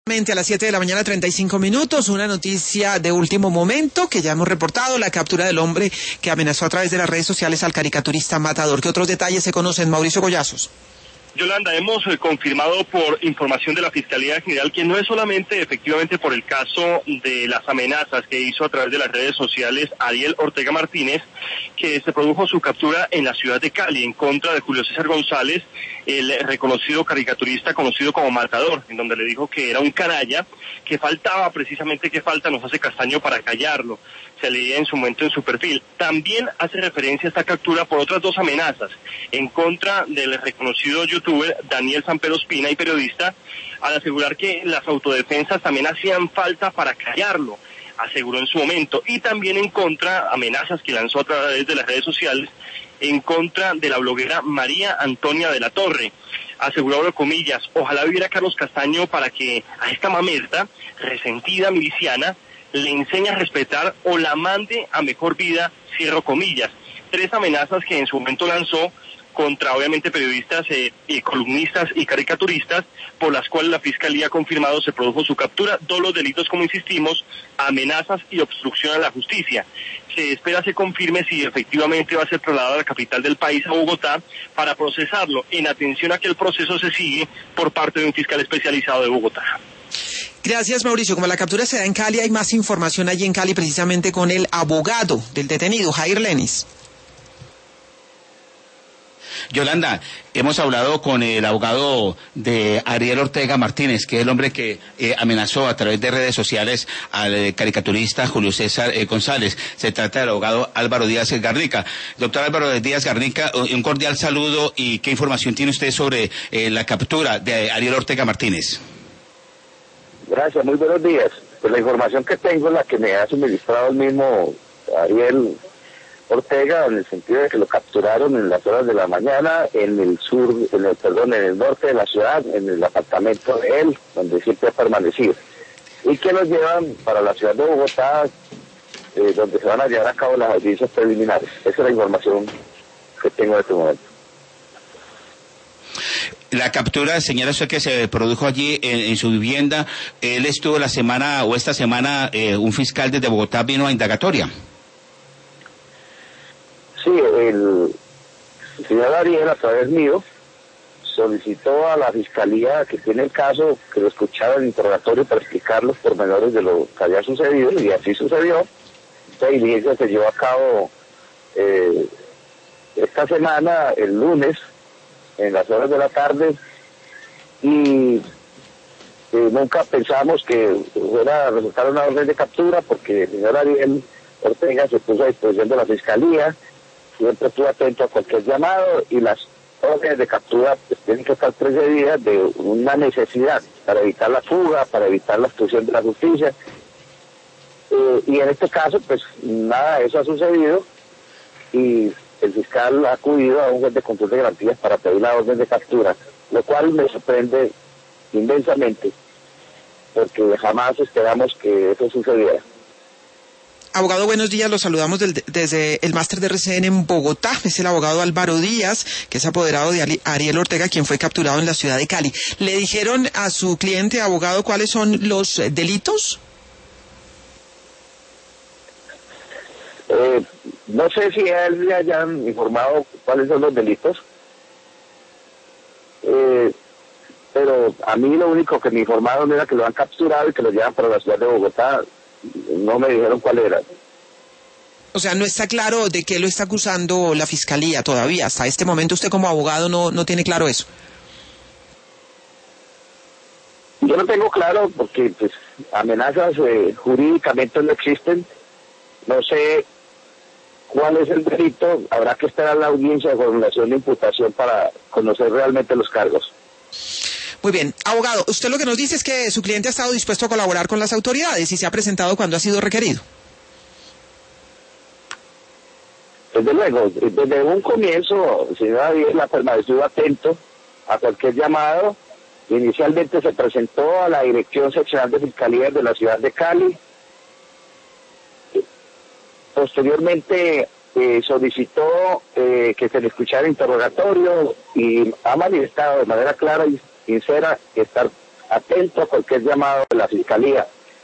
A las 7 de la mañana, 35 minutos, una noticia de último momento que ya hemos reportado, la captura del hombre que amenazó a través de las redes sociales al caricaturista Matador. ¿Qué otros detalles se conocen, Mauricio Goyazos? Yolanda, hemos confirmado por información de la Fiscalía General que no es solamente efectivamente por el caso de las amenazas que hizo a través de las redes sociales Ariel Ortega Martínez, que se produjo su captura en la ciudad de Cali en contra de Julio César González, el reconocido caricaturista conocido como Matador, en donde le dijo que era un canalla, que faltaba precisamente, que falta nos hace Castaño para callarlo. Se leía en su momento en su perfil. También hace referencia a esta captura por otras dos amenazas en contra del reconocido youtuber Daniel Samper Ospina y periodista, al asegurar que las autodefensas también hacían falta para callarlo, aseguró en su momento, y también en contra, amenazas que lanzó a través de las redes sociales, en contra de la bloguera María Antonia de la Torre. Aseguró, abro comillas, ojalá viviera Carlos Castaño para que a esta mamerta, resentida miliciana, le enseñe a respetar o la mande a mejor vida, cierro comillas. Tres amenazas que en su momento lanzó contra obviamente periodistas, columnistas y caricaturistas, por las cuales la Fiscalía ha confirmado se produjo su captura. Todos los delitos, como insistimos, amenazas y obstrucción a la justicia. Se espera se confirme si efectivamente va a ser trasladado a la capital del país, a Bogotá, para procesarlo, en atención a que el proceso se sigue por parte de un fiscal especializado de Bogotá. Gracias, Mauricio. Como la captura se da en Cali, hay más información allí en Cali precisamente con el abogado del detenido, Jair Lenis. Yolanda, hemos hablado con el abogado de Ariel Ortega Martínez, que es el hombre que amenazó a través de redes sociales al caricaturista Julio César González. Se trata del abogado Álvaro Díaz Garnica. Doctor Álvaro Díaz Garnica, un cordial saludo y ¿qué información tiene usted sobre la captura de Ariel Ortega Martínez? Gracias, muy buenos días. Pues la información que tengo es la que me ha suministrado el mismo Ariel Ortega, en el sentido de que lo capturaron en las horas de la mañana en el sur, en el norte de la ciudad, en el apartamento de él, donde siempre ha permanecido, y que los llevan para la ciudad de Bogotá, donde se van a llevar a cabo las audiencias preliminares. Esa es la información que tengo en este momento. La captura, señala usted, que se produjo allí en su vivienda. Él estuvo la semana, o esta semana, un fiscal desde Bogotá vino a indagatoria. Sí, el señor Ariel, a través mío, solicitó a la fiscalía que tiene el caso que lo escuchara en el interrogatorio para explicar los pormenores de lo que había sucedido, y así sucedió. Esta diligencia se llevó a cabo esta semana, el lunes, en las horas de la tarde, y nunca pensamos que fuera a resultar una orden de captura, porque el señor Ariel Ortega se puso a disposición de la fiscalía, siempre estuvo atento a cualquier llamado, y las órdenes de captura pues tienen que estar precedidas de una necesidad para evitar la fuga, para evitar la obstrucción de la justicia, y en este caso pues nada de eso ha sucedido, y el fiscal ha acudido a un juez de control de garantías para pedir la orden de captura, lo cual me sorprende inmensamente, porque jamás esperamos que eso sucediera. Abogado, buenos días, los saludamos desde el máster de RCN en Bogotá. Es el abogado Álvaro Díaz, que es apoderado de Ariel Ortega, quien fue capturado en la ciudad de Cali. ¿Le dijeron a su cliente, abogado, cuáles son los delitos? No sé si a él le hayan informado cuáles son los delitos, pero a mí lo único que me informaron era que lo han capturado y que lo llevan para la ciudad de Bogotá. No me dijeron cuál era. O sea, no está claro de qué lo está acusando la fiscalía todavía. Hasta este momento usted como abogado no tiene claro eso. Yo no tengo claro porque pues amenazas jurídicamente no existen. No sé cuál es el delito. Habrá que esperar la audiencia de formulación de imputación para conocer realmente los cargos. Muy bien. Abogado, usted lo que nos dice es que su cliente ha estado dispuesto a colaborar con las autoridades y se ha presentado cuando ha sido requerido. Desde luego, desde un comienzo, el señor Ariel ha permanecido atento a cualquier llamado. Inicialmente se presentó a la Dirección Seccional de Fiscalía de la ciudad de Cali. Posteriormente solicitó que se le escuchara interrogatorio y ha manifestado de manera clara y sincera estar atento a cualquier llamado de la Fiscalía.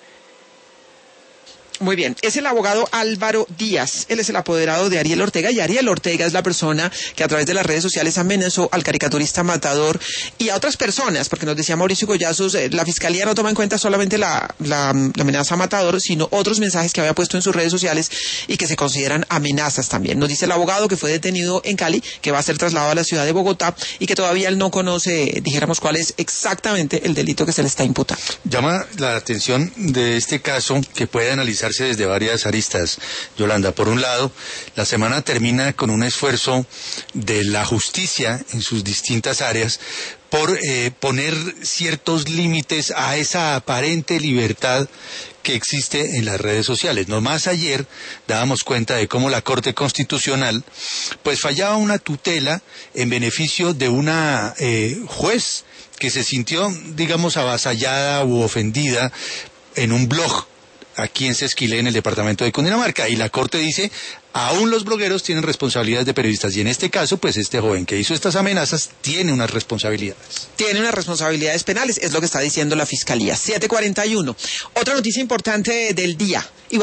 Muy bien, es el abogado Álvaro Díaz, él es el apoderado de Ariel Ortega, y Ariel Ortega es la persona que a través de las redes sociales amenazó al caricaturista Matador y a otras personas, porque nos decía Mauricio Goyazos, la Fiscalía no toma en cuenta solamente la amenaza a Matador, sino otros mensajes que había puesto en sus redes sociales y que se consideran amenazas también. Nos dice el abogado que fue detenido en Cali, que va a ser trasladado a la ciudad de Bogotá y que todavía él no conoce, dijéramos, cuál es exactamente el delito que se le está imputando. Llama la atención de este caso que puede analizarse desde varias aristas, Yolanda. Por un lado, la semana termina con un esfuerzo de la justicia en sus distintas áreas por poner ciertos límites a esa aparente libertad que existe en las redes sociales. Nomás ayer dábamos cuenta de cómo la Corte Constitucional pues fallaba una tutela en beneficio de una juez que se sintió, digamos, avasallada u ofendida en un blog aquí en Sesquilé, en el departamento de Cundinamarca, y la Corte dice, aún los blogueros tienen responsabilidades de periodistas, y en este caso, pues este joven que hizo estas amenazas tiene unas responsabilidades. Tiene unas responsabilidades penales, es lo que está diciendo la Fiscalía. 7:41. Otra noticia importante del día.